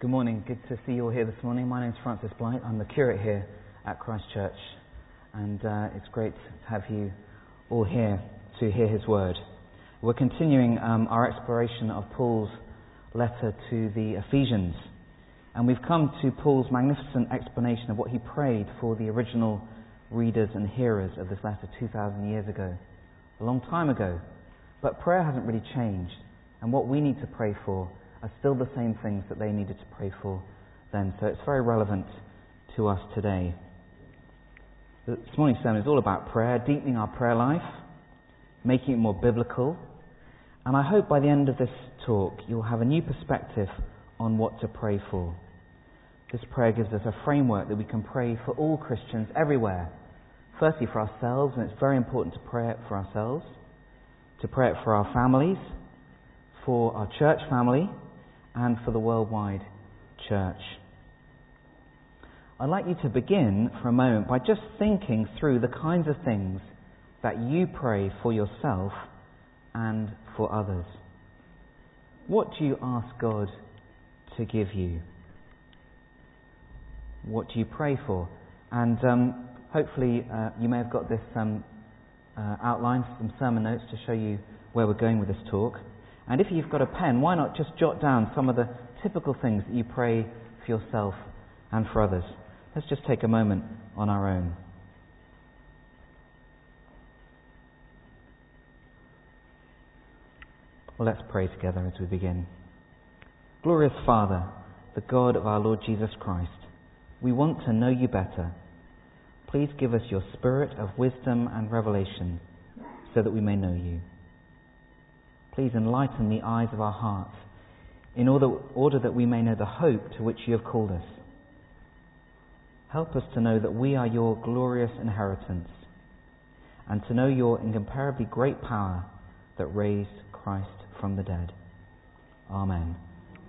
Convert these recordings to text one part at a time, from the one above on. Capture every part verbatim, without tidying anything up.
Good morning. Good to see you all here this morning. My name is Francis Blight. I'm the curate here at Christ Church, and uh, it's great to have you all here to hear his word. We're continuing um, our exploration of Paul's letter to the Ephesians, and we've come to Paul's magnificent explanation of what he prayed for the original readers and hearers of this letter two thousand years ago, a long time ago. But prayer hasn't really changed, and what we need to pray for are still the same things that they needed to pray for then. So it's very relevant to us today. This morning's sermon is all about prayer, deepening our prayer life, making it more biblical. And I hope by the end of this talk you'll have a new perspective on what to pray for. This prayer gives us a framework that we can pray for all Christians everywhere. Firstly for ourselves, and it's very important to pray it for ourselves, to pray it for our families, for our church family, and for the worldwide church. I'd like you to begin for a moment by just thinking through the kinds of things that you pray for yourself and for others. What do you ask God to give you? What do you pray for? And um, hopefully uh, you may have got this um, uh, outline, some sermon notes to show you where we're going with this talk. And if you've got a pen, why not just jot down some of the typical things that you pray for yourself and for others. Let's just take a moment on our own. Well, let's pray together as we begin. Glorious Father, the God of our Lord Jesus Christ, we want to know you better. Please give us your spirit of wisdom and revelation so that we may know you. Please enlighten the eyes of our hearts in order, order that we may know the hope to which you have called us. Help us to know that we are your glorious inheritance and to know your incomparably great power that raised Christ from the dead. Amen.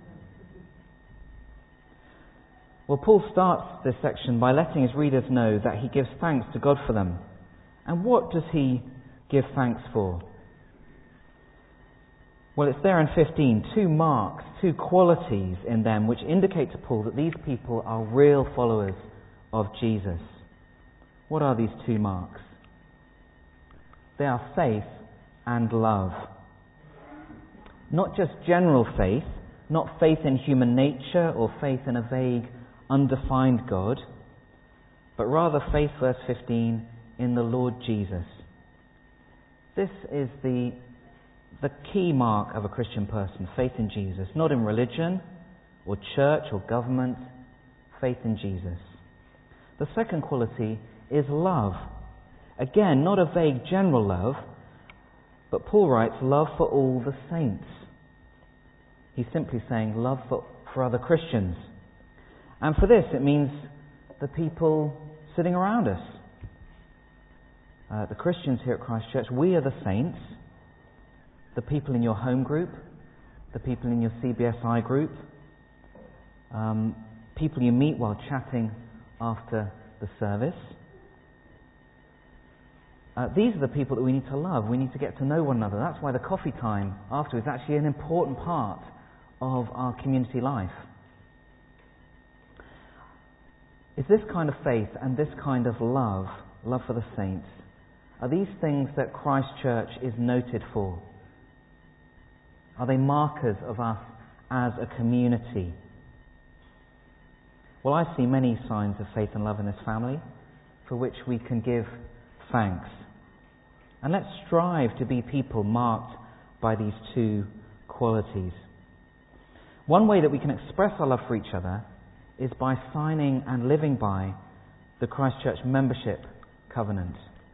Well, Paul starts this section by letting his readers know that he gives thanks to God for them. And what does he give thanks for? Well, it's there in fifteen, two marks, two qualities in them which indicate to Paul that these people are real followers of Jesus. What are these two marks? They are faith and love. Not just general faith, not faith in human nature or faith in a vague, undefined God, but rather faith, verse fifteen, in the Lord Jesus. This is the The key mark of a Christian person, faith in Jesus, not in religion or church or government, faith in Jesus. The second quality is love. Again, not a vague general love, but Paul writes love for all the saints. He's simply saying love for, for other Christians. And for this it means the people sitting around us. Uh, the Christians here at Christ Church, we are the saints. The people in your home group, the people in your C B S I group, um, people you meet while chatting after the service. Uh, these are the people that we need to love. We need to get to know one another. That's why the coffee time afterwards is actually an important part of our community life. Is this kind of faith and this kind of love, love for the saints, are these things that Christ Church is noted for? Are they markers of us as a community? Well, I see many signs of faith and love in this family for which we can give thanks. And let's strive to be people marked by these two qualities. One way that we can express our love for each other is by signing and living by the Christ Church membership covenant.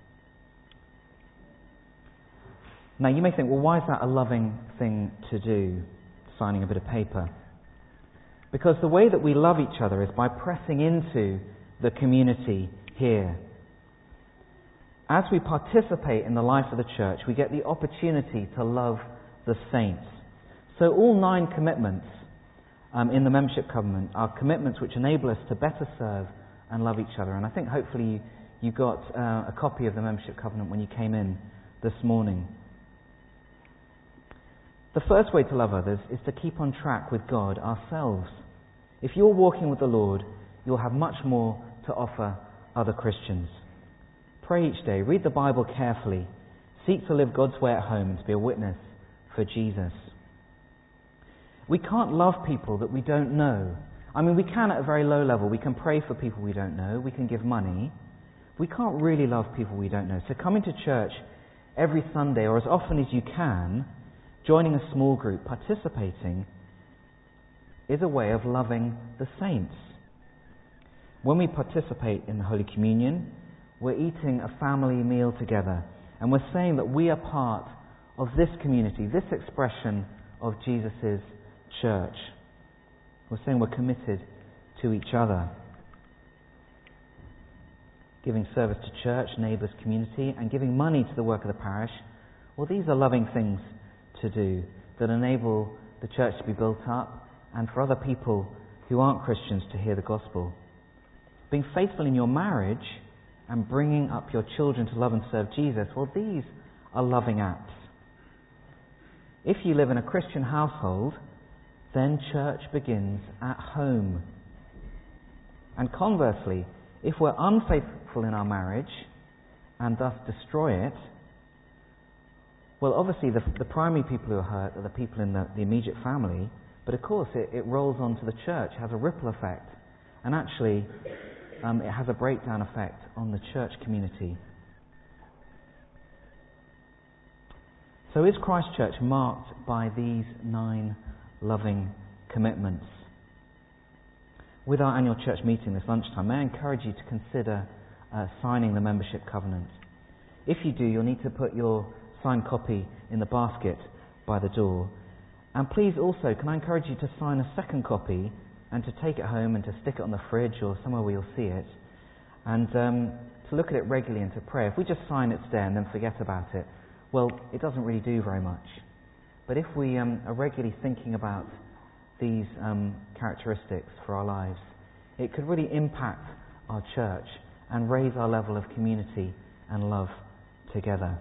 Now you may think, well, why is that a loving thing to do, signing a bit of paper? Because the way that we love each other is by pressing into the community here. As we participate in the life of the church, we get the opportunity to love the saints. So all nine commitments um, in the membership covenant are commitments which enable us to better serve and love each other. And I think hopefully you, you got uh, a copy of the membership covenant when you came in this morning. The first way to love others is to keep on track with God ourselves. If you're walking with the Lord, you'll have much more to offer other Christians. Pray each day, read the Bible carefully, seek to live God's way at home and to be a witness for Jesus. We can't love people that we don't know. I mean, we can at a very low level. We can pray for people we don't know. We can give money. We can't really love people we don't know. So coming to church every Sunday, or as often as you can, joining a small group, participating, is a way of loving the saints. When we participate in the Holy Communion, we're eating a family meal together, and we're saying that we are part of this community, this expression of Jesus' church. We're saying we're committed to each other. Giving service to church, neighbours, community, and giving money to the work of the parish, well, these are loving things to do that enable the church to be built up and for other people who aren't Christians to hear the gospel. Being faithful in your marriage and bringing up your children to love and serve Jesus, well, these are loving acts. If you live in a Christian household, then church begins at home. And conversely, if we're unfaithful in our marriage and thus destroy it, well, obviously the, the primary people who are hurt are the people in the, the immediate family, but of course it, it rolls onto the church, has a ripple effect, and actually um, it has a breakdown effect on the church community. So is Christ Church marked by these nine loving commitments? With our annual church meeting this lunchtime, may I encourage you to consider uh, signing the membership covenant. If you do, you'll need to put your signed copy in the basket by the door. And please also, can I encourage you to sign a second copy and to take it home and to stick it on the fridge or somewhere where you'll see it, and um, to look at it regularly and to pray. If we just sign it today and then forget about it, well, it doesn't really do very much. But if we um, are regularly thinking about these um, characteristics for our lives, it could really impact our church and raise our level of community and love together.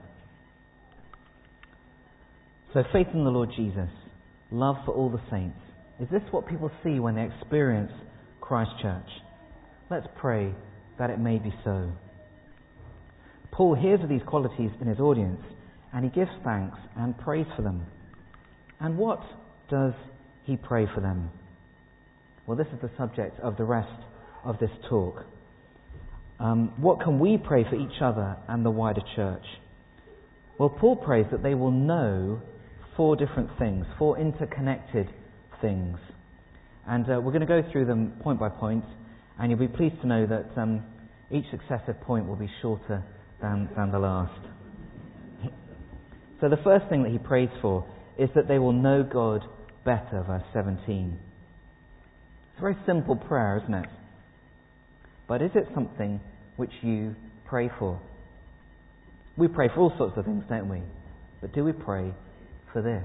So faith in the Lord Jesus, love for all the saints. Is this what people see when they experience Christ Church? Let's pray that it may be so. Paul hears of these qualities in his audience, and he gives thanks and prays for them. And what does he pray for them? Well, this is the subject of the rest of this talk. Um, what can we pray for each other and the wider church? Well, Paul prays that they will know four different things, four interconnected things. And uh, we're going to go through them point by point, and you'll be pleased to know that um, each successive point will be shorter than, than the last. So the first thing that he prays for is that they will know God better, verse seventeen. It's a very simple prayer, isn't it? But is it something which you pray for? We pray for all sorts of things, don't we? But do we pray for this?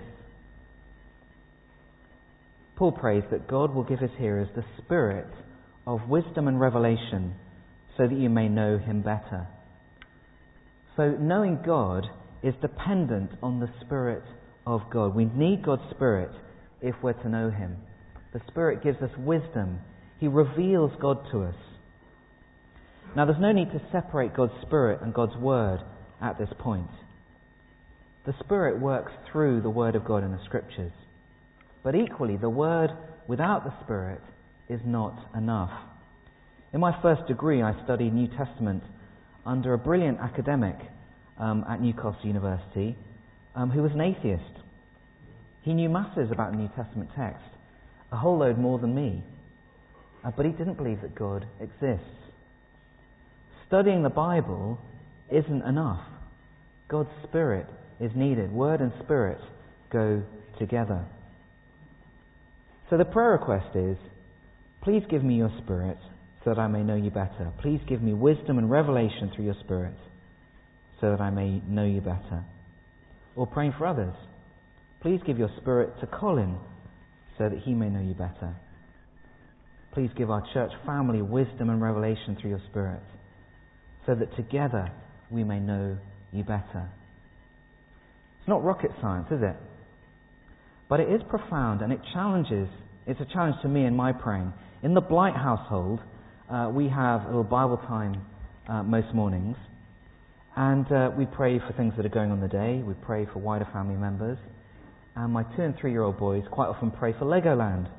Paul prays that God will give his hearers the spirit of wisdom and revelation so that you may know him better. So knowing God is dependent on the Spirit of God. We need God's Spirit if we're to know him. The Spirit gives us wisdom. He reveals God to us. Now, there's no need to separate God's Spirit and God's Word at this point. The Spirit works through the Word of God in the Scriptures. But equally, the Word without the Spirit is not enough. In my first degree, I studied New Testament under a brilliant academic um, at Newcastle University um, who was an atheist. He knew masses about the New Testament text, a whole load more than me. Uh, but he didn't believe that God exists. Studying the Bible isn't enough. God's Spirit is needed. Word and Spirit go together. So the prayer request is, please give me your Spirit so that I may know you better. Please give me wisdom and revelation through your Spirit so that I may know you better. Or praying for others. Please give your Spirit to Colin so that he may know you better. Please give our church family wisdom and revelation through your Spirit so that together we may know you better. It's not rocket science, is it? But it is profound, and it challenges, it's a challenge to me in my praying. In the Blight household, uh, we have a little Bible time uh, most mornings, and uh, we pray for things that are going on the day. We pray for wider family members, and my two and three-year-old boys quite often pray for Legoland.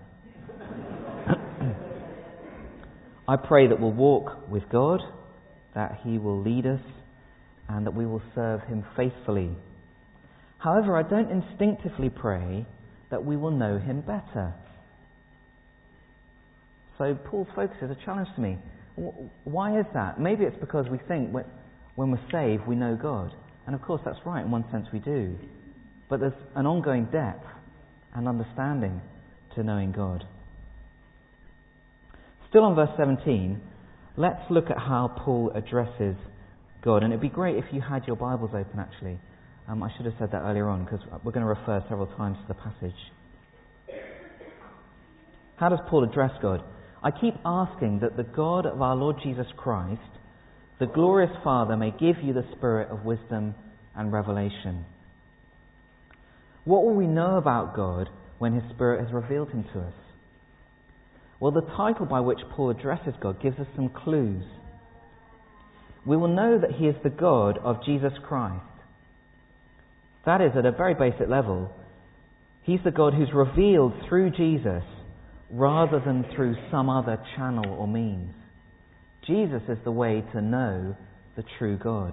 I pray that we'll walk with God, that He will lead us, and that we will serve Him faithfully. However, I don't instinctively pray that we will know Him better. So Paul's focus is a challenge to me. Why is that? Maybe it's because we think when we're saved we know God. And of course that's right, in one sense we do. But there's an ongoing depth and understanding to knowing God. Still on verse seventeen, let's look at how Paul addresses God. And it'd be great if you had your Bibles open, actually. Um, I should have said that earlier on, because we're going to refer several times to the passage. How does Paul address God? I keep asking that the God of our Lord Jesus Christ, the glorious Father, may give you the spirit of wisdom and revelation. What will we know about God when His Spirit has revealed Him to us? Well, the title by which Paul addresses God gives us some clues. We will know that He is the God of Jesus Christ. That is, at a very basic level, He's the God who's revealed through Jesus rather than through some other channel or means. Jesus is the way to know the true God.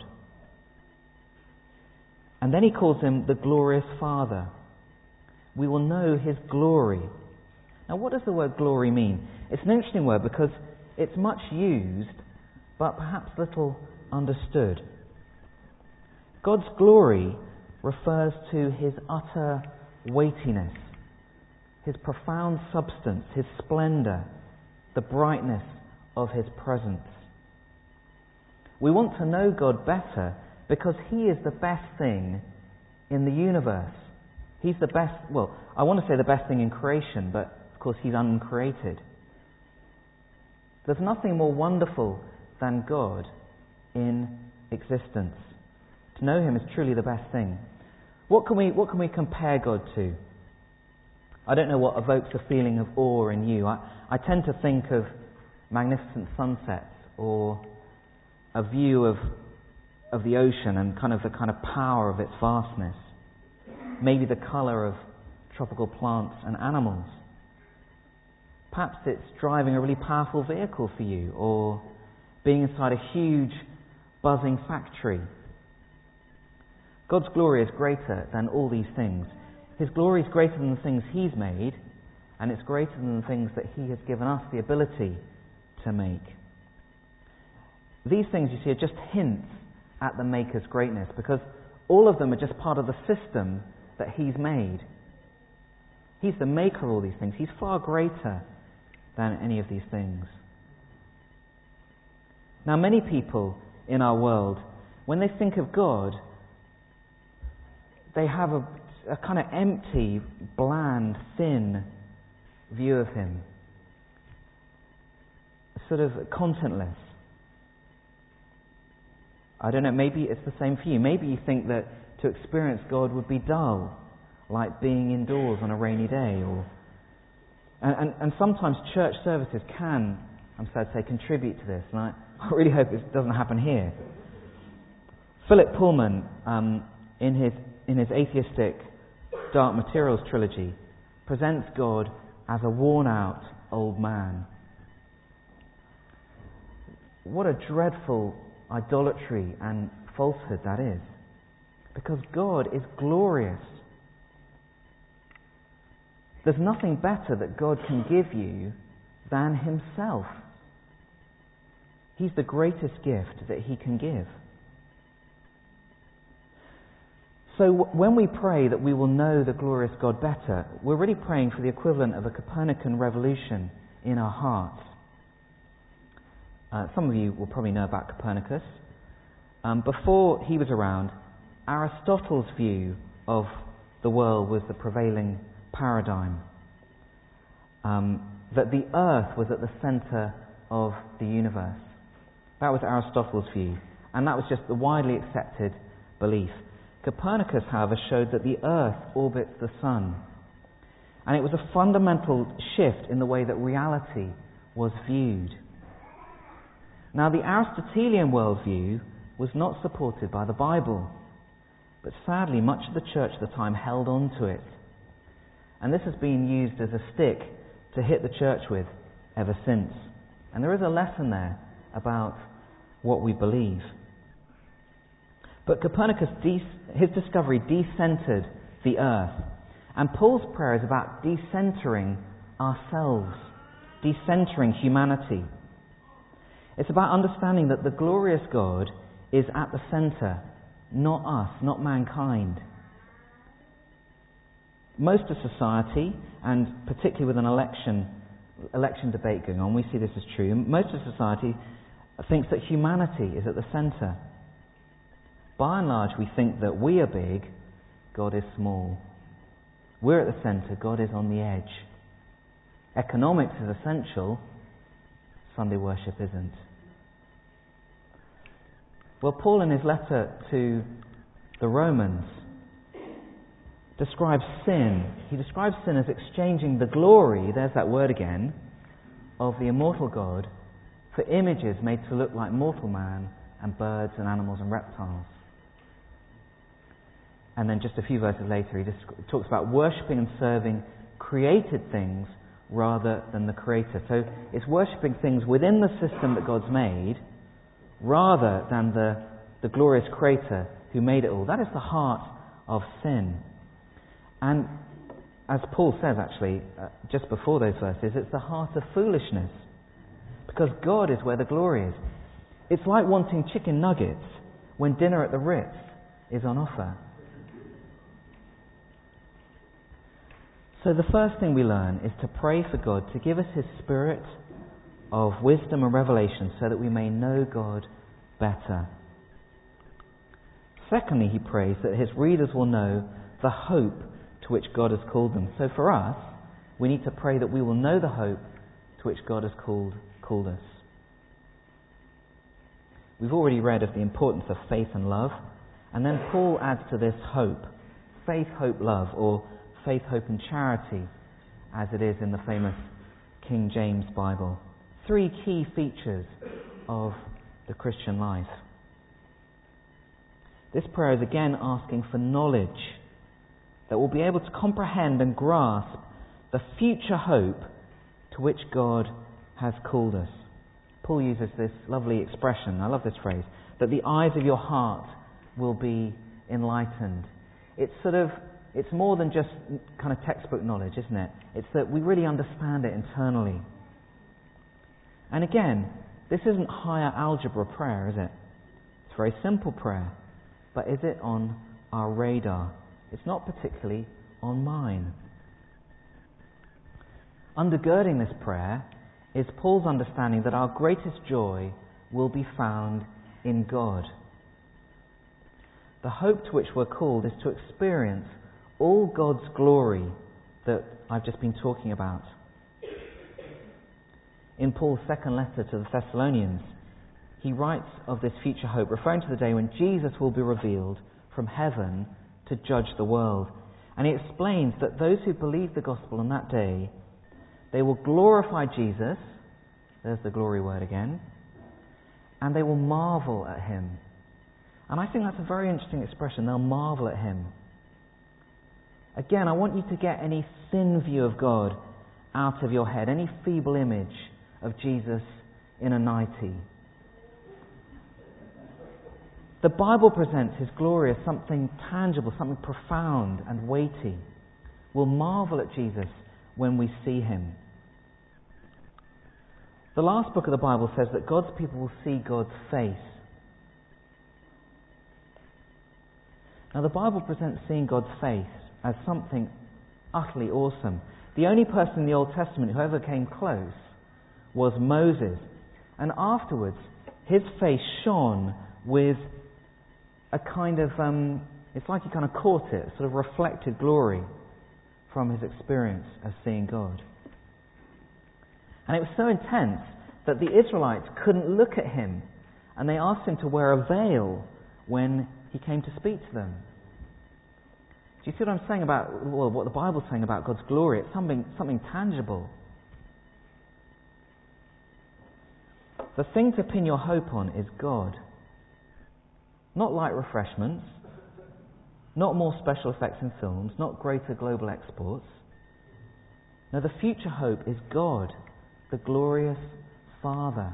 And then he calls Him the glorious Father. We will know His glory. Now, what does the word glory mean? It's an interesting word because it's much used, but perhaps little understood. God's glory refers to His utter weightiness, His profound substance, His splendour, the brightness of His presence. We want to know God better because He is the best thing in the universe. He's the best, well, I want to say the best thing in creation, but of course He's uncreated. There's nothing more wonderful than God in existence. To know Him is truly the best thing. What can we, what can we compare God to? I don't know what evokes a feeling of awe in you. I, I tend to think of magnificent sunsets or a view of of the ocean and kind of the kind of power of its vastness. Maybe the colour of tropical plants and animals. Perhaps it's driving a really powerful vehicle for you, or being inside a huge buzzing factory. God's glory is greater than all these things. His glory is greater than the things He's made, and it's greater than the things that He has given us the ability to make. These things, you see, are just hints at the Maker's greatness, because all of them are just part of the system that He's made. He's the maker of all these things. He's far greater than any of these things. Now, many people in our world, when they think of God, they have a, a kind of empty, bland, thin view of Him. Sort of contentless. I don't know, maybe it's the same for you. Maybe you think that to experience God would be dull, like being indoors on a rainy day. Or, and, and, and sometimes church services can, I'm sad to say, contribute to this. And I, I really hope this doesn't happen here. Philip Pullman, um, in his in his atheistic Dark Materials trilogy, presents God as a worn-out old man. What a dreadful idolatry and falsehood that is. Because God is glorious. There's nothing better that God can give you than Himself. He's the greatest gift that He can give. So when we pray that we will know the glorious God better, we're really praying for the equivalent of a Copernican revolution in our hearts. Uh, some of you will probably know about Copernicus. Um, before he was around, Aristotle's view of the world was the prevailing paradigm. Um, that the earth was at the centre of the universe. That was Aristotle's view. And that was just the widely accepted belief. Copernicus, however, showed that the earth orbits the sun. And it was a fundamental shift in the way that reality was viewed. Now, the Aristotelian worldview was not supported by the Bible, but sadly much of the church at the time held on to it. And this has been used as a stick to hit the church with ever since. And there is a lesson there about what we believe. But Copernicus, de- his discovery decentered the earth. And Paul's prayer is about decentering ourselves, decentering humanity. It's about understanding that the glorious God is at the centre, not us, not mankind. Most of society, and particularly with an election election debate going on, we see this as true. Most of society thinks that humanity is at the centre. By and large, we think that we are big, God is small. We're at the centre, God is on the edge. Economics is essential, Sunday worship isn't. Well, Paul in his letter to the Romans describes sin. He describes sin as exchanging the glory, there's that word again, of the immortal God for images made to look like mortal man and birds and animals and reptiles. And then just a few verses later, he just talks about worshipping and serving created things rather than the Creator. So it's worshipping things within the system that God's made rather than the, the glorious Creator who made it all. That is the heart of sin. And as Paul says actually, uh, just before those verses, it's the heart of foolishness. Because God is where the glory is. It's like wanting chicken nuggets when dinner at the Ritz is on offer. So the first thing we learn is to pray for God to give us His Spirit of wisdom and revelation so that we may know God better. Secondly, he prays that his readers will know the hope to which God has called them. So for us, we need to pray that we will know the hope to which God has called, called us. We've already read of the importance of faith and love, and then Paul adds to this hope. Faith, hope, love, or faith, hope and charity, as it is in the famous King James Bible. Three key features of the Christian life. This prayer is again asking for knowledge that will be able to comprehend and grasp the future hope to which God has called us. Paul uses this lovely expression, I love this phrase, that the eyes of your heart will be enlightened. It's sort of, it's more than just kind of textbook knowledge, isn't it? It's that we really understand it internally. And again, this isn't higher algebra prayer, is it? It's a very simple prayer. But is it on our radar? It's not particularly on mine. Undergirding this prayer is Paul's understanding that our greatest joy will be found in God. The hope to which we're called is to experience all God's glory that I've just been talking about. In Paul's second letter to the Thessalonians, he writes of this future hope, referring to the day when Jesus will be revealed from heaven to judge the world. And he explains that those who believe the gospel on that day, they will glorify Jesus, there's the glory word again, and they will marvel at him. And I think that's a very interesting expression, they'll marvel at him. Again, I want you to get any thin view of God out of your head, any feeble image of Jesus in a nightie. The Bible presents his glory as something tangible, something profound and weighty. We'll marvel at Jesus when we see him. The last book of the Bible says that God's people will see God's face. Now the Bible presents seeing God's face as something utterly awesome. The only person in the Old Testament who ever came close was Moses. And afterwards, his face shone with a kind of, um, it's like he kind of caught it, sort of reflected glory from his experience of seeing God. And it was so intense that the Israelites couldn't look at him, and they asked him to wear a veil when he came to speak to them. Do you see what I'm saying about, well, what the Bible's saying about God's glory? It's something, something tangible. the thing to pin your hope on is God. Not light refreshments, not more special effects in films, not greater global exports. No, the future hope is God, the glorious Father.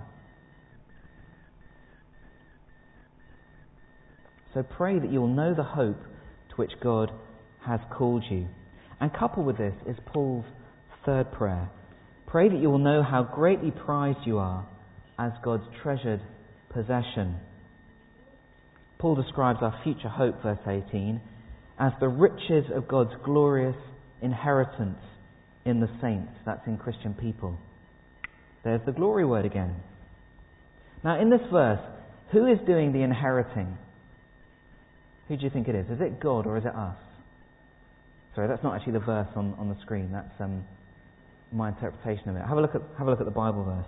So pray that you will know the hope to which God has called you. And coupled with this is Paul's third prayer. Pray that you will know how greatly prized you are as God's treasured possession. Paul describes our future hope, verse eighteen, as the riches of God's glorious inheritance in the saints. That's in Christian people. There's the glory word again. Now in this verse, who is doing the inheriting? Who do you think it is? Is it God or is it us? Sorry, that's not actually the verse on, on the screen. That's um, my interpretation of it. Have a look at have a look at the Bible verse.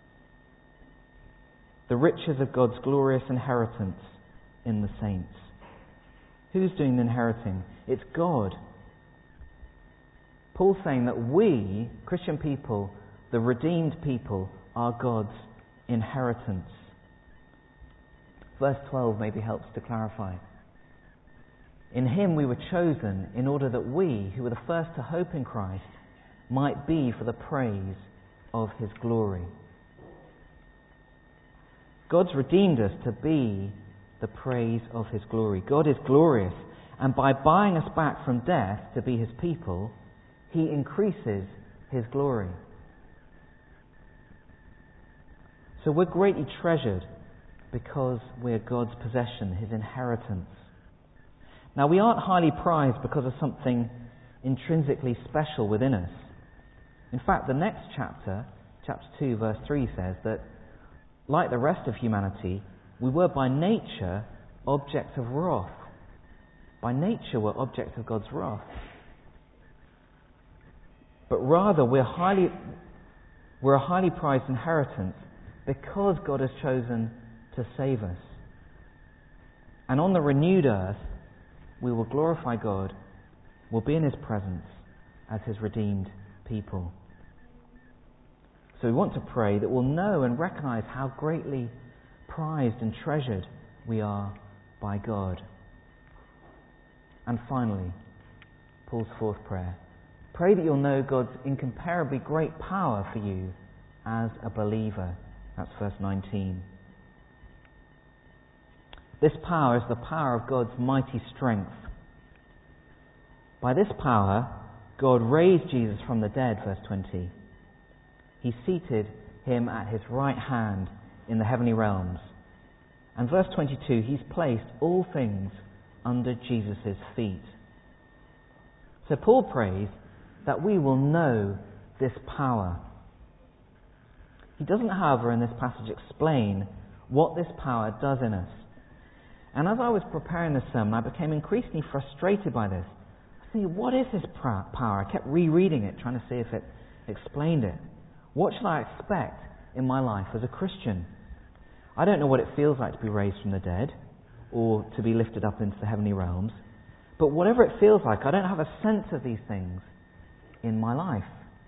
The riches of God's glorious inheritance in the saints. Who's doing the inheriting? It's God. Paul's saying that we, Christian people, the redeemed people, are God's inheritance. Verse twelve maybe helps to clarify. In him we were chosen in order that we, who were the first to hope in Christ, might be for the praise of his glory. God's redeemed us to be the praise of his glory. God is glorious, and by buying us back from death to be his people, he increases his glory. So we're greatly treasured because we're God's possession, his inheritance. Now, we aren't highly prized because of something intrinsically special within us. In fact, the next chapter, chapter two, verse three, says that, like the rest of humanity, we were by nature objects of wrath. By nature, we're objects of God's wrath. But rather, we're highly, we're a highly prized inheritance because God has chosen to save us. And on the renewed earth, we will glorify God, we'll be in his presence as his redeemed people. So we want to pray that we'll know and recognize how greatly prized and treasured we are by God. And finally, Paul's fourth prayer. Pray that you'll know God's incomparably great power for you as a believer. That's verse nineteen. This power is the power of God's mighty strength. By this power, God raised Jesus from the dead, verse twenty. He seated him at his right hand in the heavenly realms. And verse twenty-two, he's placed all things under Jesus' feet. So Paul prays that we will know this power. He doesn't, however, in this passage explain what this power does in us. And as I was preparing this sermon, I became increasingly frustrated by this. I was thinking, what is this power? I kept rereading it, trying to see if it explained it. What should I expect in my life as a Christian? I don't know what it feels like to be raised from the dead or to be lifted up into the heavenly realms. But whatever it feels like, I don't have a sense of these things in my life.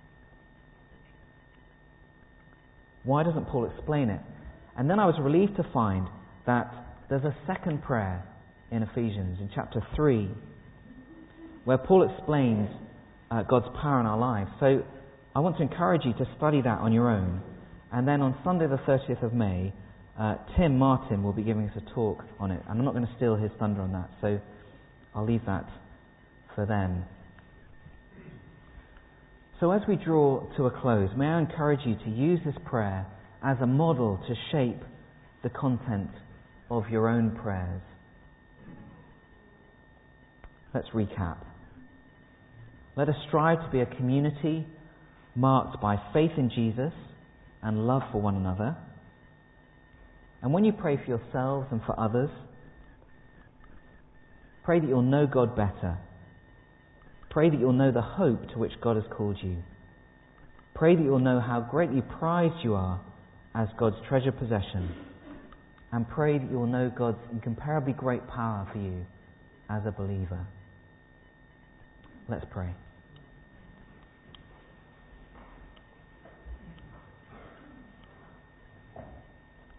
Why doesn't Paul explain it? And then I was relieved to find that there's a second prayer in Ephesians, in chapter three, where Paul explains uh, God's power in our lives. So I want to encourage you to study that on your own. And then on Sunday the thirtieth of May, uh, Tim Martin will be giving us a talk on it. And I'm not going to steal his thunder on that, so I'll leave that for then. So as we draw to a close, may I encourage you to use this prayer as a model to shape the content of your own prayers. Let's recap. Let us strive to be a community marked by faith in Jesus and love for one another. And when you pray for yourselves and for others, pray that you'll know God better. Pray that you'll know the hope to which God has called you. Pray that you'll know how greatly prized you are as God's treasured possession. And pray that you'll know God's incomparably great power for you as a believer. Let's pray.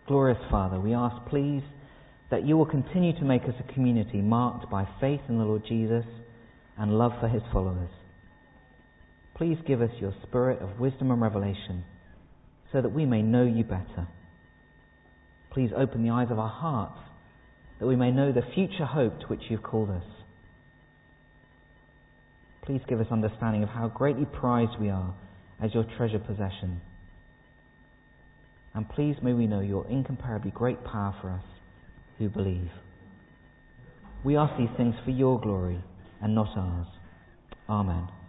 Glorious Father, we ask, please, that you will continue to make us a community marked by faith in the Lord Jesus and love for his followers. Please give us your spirit of wisdom and revelation so that we may know you better. Please open the eyes of our hearts that we may know the future hope to which you've called us. Please give us understanding of how greatly prized we are as your treasured possession. And please may we know your incomparably great power for us who believe. We ask these things for your glory and not ours. Amen.